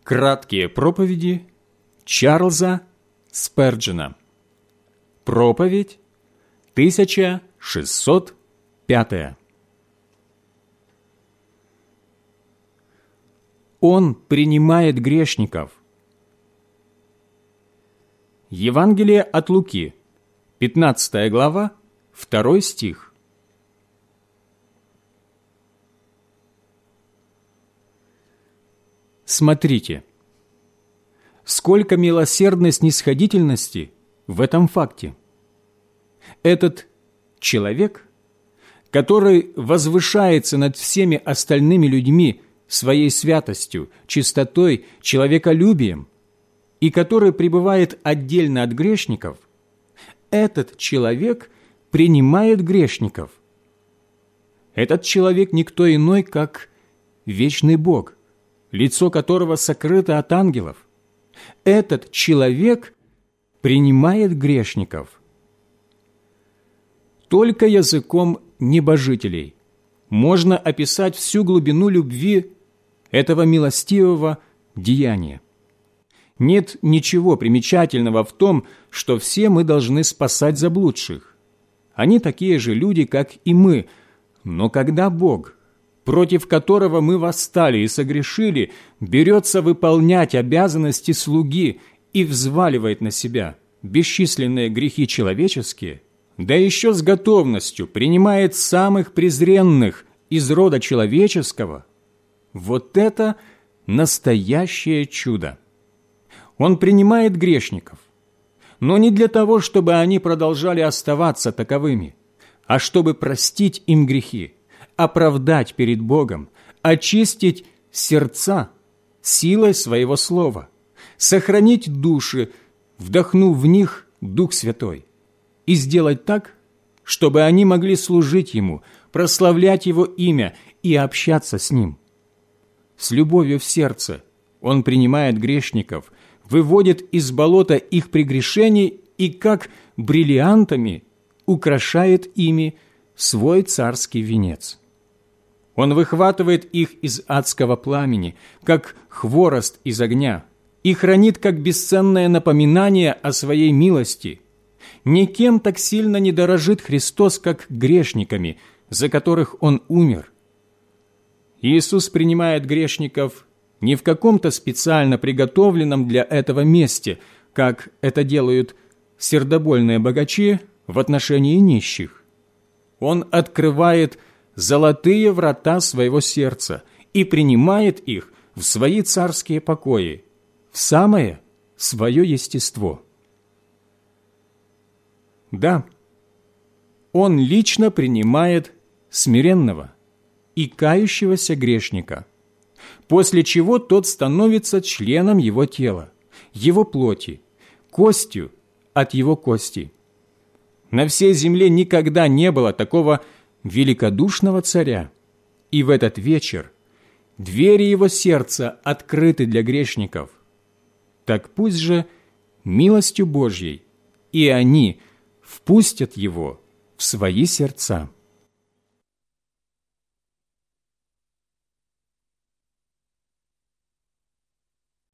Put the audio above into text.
Краткие проповеди Чарльза Сперджена. Проповедь 1605. Он принимает грешников. Евангелие от Луки, 15 глава, 2 стих. Смотрите, сколько милосердной снисходительности в этом факте. Этот человек, который возвышается над всеми остальными людьми своей святостью, чистотой, человеколюбием, и который пребывает отдельно от грешников, этот человек принимает грешников. Этот человек никто иной, как вечный Бог, лицо которого сокрыто от ангелов. Этот человек принимает грешников. Только языком небожителей можно описать всю глубину любви этого милостивого деяния. Нет ничего примечательного в том, что все мы должны спасать заблудших. Они такие же люди, как и мы, но когда Бог, против которого мы восстали и согрешили, берется выполнять обязанности слуги и взваливает на себя бесчисленные грехи человеческие, да еще с готовностью принимает самых презренных из рода человеческого, вот это настоящее чудо. Он принимает грешников, но не для того, чтобы они продолжали оставаться таковыми, а чтобы простить им грехи, оправдать перед Богом, очистить сердца силой Своего Слова, сохранить души, вдохнув в них Дух Святой, и сделать так, чтобы они могли служить Ему, прославлять Его имя и общаться с Ним. С любовью в сердце Он принимает грешников, выводит из болота их прегрешений и, как бриллиантами, украшает ими свой царский венец. Он выхватывает их из адского пламени, как хворост из огня, и хранит как бесценное напоминание о Своей милости. Никем так сильно не дорожит Христос, как грешниками, за которых Он умер. Иисус принимает грешников не в каком-то специально приготовленном для этого месте, как это делают сердобольные богачи в отношении нищих. Он открывает золотые врата своего сердца и принимает их в свои царские покои, в самое свое естество. Да, Он лично принимает смиренного и кающегося грешника, после чего тот становится членом Его тела, Его плоти, костью от Его кости. На всей земле никогда не было такого великодушного царя, и в этот вечер двери Его сердца открыты для грешников. Так пусть же милостью Божьей и они впустят Его в свои сердца.